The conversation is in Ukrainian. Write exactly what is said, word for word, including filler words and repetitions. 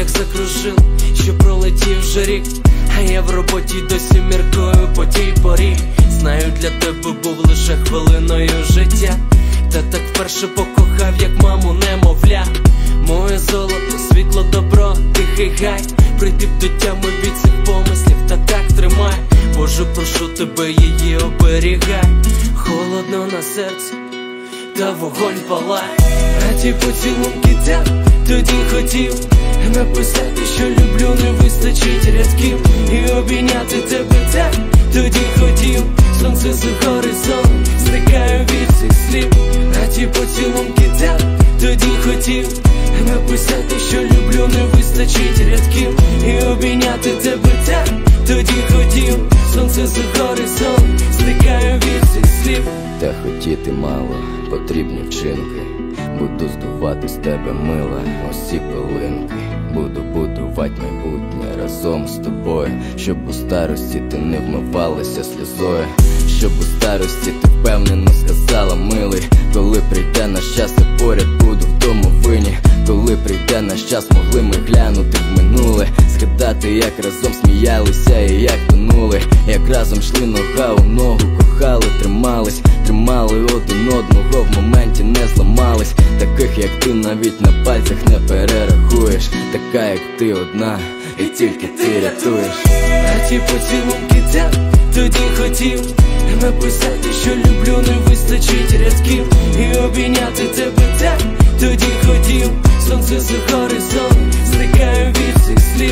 як закружив, що пролетів вже рік, а я в роботі досі міркую по тій порі. Знаю, для тебе був лише хвилиною життя, та так вперше покохав, як маму немовля. Моє золото, світло, добро, тихий гай, прийти б до тями від цих помислів, та так тримай. Боже, прошу тебе, її оберігай. Холодно на серці, та вогонь палає. А ті поцілунки так тоді хотів написати, що люблю, не вистачить рядків. І обійняти тебе так тоді хотів. Сонце за горизонт, зникаю від цих слів. А ті поцілунки так тоді хотів написати, що люблю, не вистачить рядків. І обійняти тебе так тоді хотів. Сонце за горизонт, зникаю від цих слів. Та хотіти мало, потрібні вчинки. Буду здувати з тебе, мила, усі пилинки. Буду будувати майбутнє разом з тобою, щоб у старості ти не вмивалася сльозою. Щоб у старості ти впевнено сказала, милий, коли прийде наш час, я поряд буду в домовині. Коли прийде наш час, могли ми глянути в минуле, згадати, як разом сміялися і як тонули, як разом йшли нога у ногу, кохали, тримались, тримали один одного, в моменті не зламались. Таких, як ти, навіть на пальцях не перерахуєш. Така, як ти, одна, і тільки ти рятуєш. А ті поцілунки так тоді хотів написати, що люблю, не вистачить рядків. І обійняти тебе так тоді хотів. Сонце за горизонт, зникаю від цих слів.